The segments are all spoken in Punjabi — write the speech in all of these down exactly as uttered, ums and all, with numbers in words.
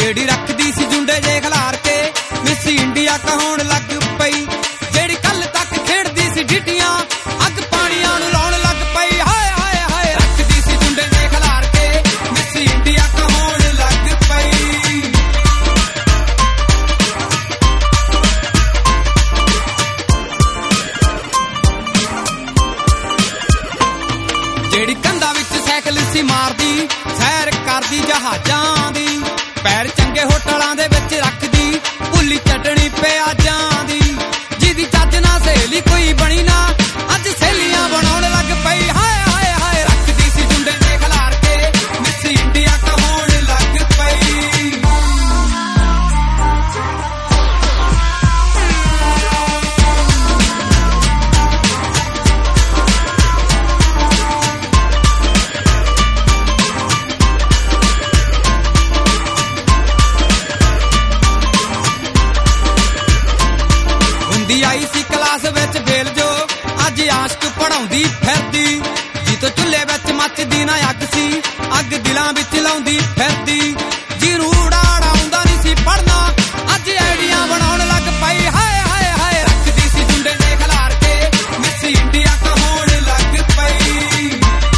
ਜਿਹੜੀ ਰੱਖਦੀ ਸੀ ਜੁੰਡੇ ਜੇ ਖਿਲਾਰ ਕੇ ਮਿਸ ਇੰਡੀਆ ਕਹਾਉਣ ਲੱਗ ਪਈ। ਜਿਹੜੀ ਕੱਲ ਤੱਕ ਖੇਡਦੀ ਸੀ ਢਿੱਡੀਆਂ ਅੱਗ ਪਾਣੀਆਂ ਨੂੰ ਲਾਉਣ ਲੱਗ ਪਈ। ਹਾਏ ਹਾਏ ਹਾਏ ਰੱਖਦੀ ਸੀ ਜੁੰਡੇ ਜੇ ਖਿਲਾਰ ਕੇ ਮਿਸ ਇੰਡੀਆ ਕਹਾਉਣ ਲੱਗ ਪਈ। ਜਿਹੜੀ ਕੰਧਾਂ ਵਿੱਚ ਸਾਈਕਲ ਸੀ ਮਾਰਦੀ ਸੈਰ ਕਰਦੀ ਜਹਾਜ਼ਾਂ ਦੀ ਪੈਰ ਚੰਗੇ ਹੋਟਲਾਂ ਦੇ ਵਿੱਚ ਰੱਖਦੀ ਭੁੱਲੀ ਚਟਣੀ ਪਿਆਜ਼ਾਂ ਦੀ ਜਿਹਦੀ ਚੱਜ ਨਾ ਸਹੇਲੀ ਕੋਈ ਬਣੀ ਨਾ ਅੱਜ ਸਹੇਲੀਆਂ ਬਣਾਉਣ ਲੱਗ ਪਈ। ਹਾਏ ਹਾਏ ਹਾਏ ਰੱਖਦੀ ਸੀ ਜੁੰਡੇ ਦੇ ਖਿਲਾਰ ਕੇ ਮਿਸ ਇੰਡੀਆ ਕਹਾਉਣ ਲੱਗ ਪਈ। ਆਈ ਸੀ ਕਲਾਸ ਵਿੱਚ ਫੇਲ ਜੋ ਅੱਜ ਆਸ਼ਕ ਪੜਾਉਂਦੀ ਫਿਰਦੀ ਜੀ ਤੋਂ ਚੁੱਲ੍ਹੇ ਵਿੱਚ ਮੱਚਦੀ ਨਾ ਅੱਗ ਸੀ ਅੱਗ ਦਿਲਾਂ ਵਿੱਚ ਲਾਉਂਦੀ ਫਿਰਦੀ ਜਿਹਨੂੰ ਉਡਾੜ ਆਉਂਦਾ ਨਹੀਂ ਸੀ ਪੜਨਾ ਅੱਜ ਆਈਡੀਆਂ ਬਣਾਉਣ ਲੱਗ ਪਈ। ਹਾਏ ਹਾਏ ਹਾਏ ਰੱਖਦੀ ਸੀ ਜੁੰਡੇ ਦੇ ਖਿਲਾਰ ਕੇ ਮਿਸ ਇੰਡੀਆ ਕਹਾਉਣ ਲੱਗ ਪਈ।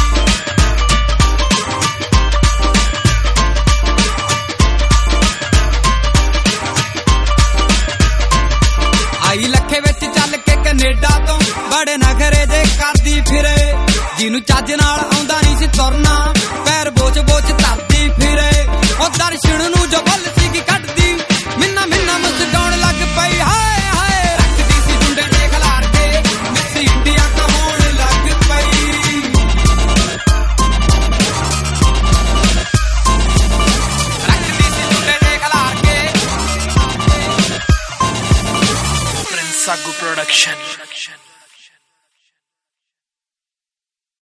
ਆਈ ਲੱਖੇ ਵਿੱਚ ਚੱਲ ਕੇ ਕੈਨੇਡਾ ਤੋਂ ਬੜੇ ਨਖਰੇ ਜੇ ਕਰਦੀ ਫਿਰੇ ਜਿਹਨੂੰ ਚੱਜ ਨਾਲ ਆਉਂਦਾ ਨਹੀਂ ਸੀ ਤੁਰਨਾ ਪੈਰ ਬੋਚ ਬੋਚ ਧਰਦੀ ਫਿਰੇ। ਉਹ ਦਰਸ਼ਨ ਨੂੰ ਜੋ ਬੁੱਲ ਸੀ ਕੀ ਕੱਢਦੀ ਮਿੰਨਾ ਮਿੰਨਾ ਮੁਸਕਾਉਣ ਲੱਗ ਪਈ। ਹਾਏ ਹਾਏ ਰੱਖਦੀ ਸੀ ਜੁੰਡੇ ਦੇ ਖਿਲਾਰ ਕੇ ਮਿਸ ਇੰਡੀਆ ਕਹਾਉਣ ਲੱਗ ਪਈ। ਰੱਖਦੀ ਸੀ ਜੁੰਡੇ ਦੇ ਖਿਲਾਰ ਕੇ Sagu Production.